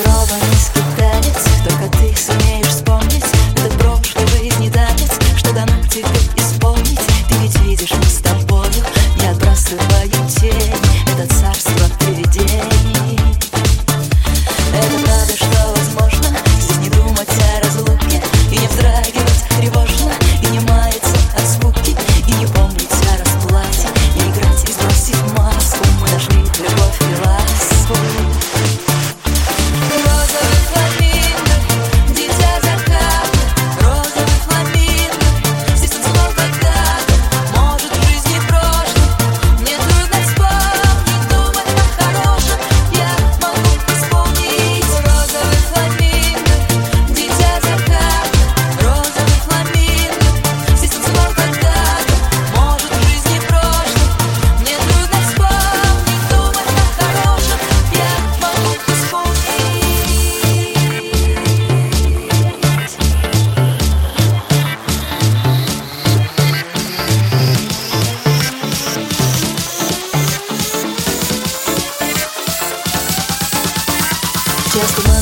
Тренированный скиталец, только ты сумеешь вспомнить этот прошлый жизни танец, что дано тебе исполнить. Ты ведь видишь, мы с тобою не отбрасываю тень, это царство привидений. Это правда, что возможно здесь не думать о разлуке и не вздрагивать тревожно, и не маяться от скуки, и не помнить о расплате, не играть и сбросить маску. Мы нашли любовь и ласку. Розовый фламинго, дитя заката, розовый фламинго, здесь танцевал когда-то, может, в жизни прошлой. Мне трудно вспомнить, думать о хорошем я могу исполнить. Розовый фламинго, дитя заката, розовый фламинго, здесь танцевал когда-то, может, в жизни прошлой. Мне трудно вспомнить, думать о хорошем я могу исполнить. Часто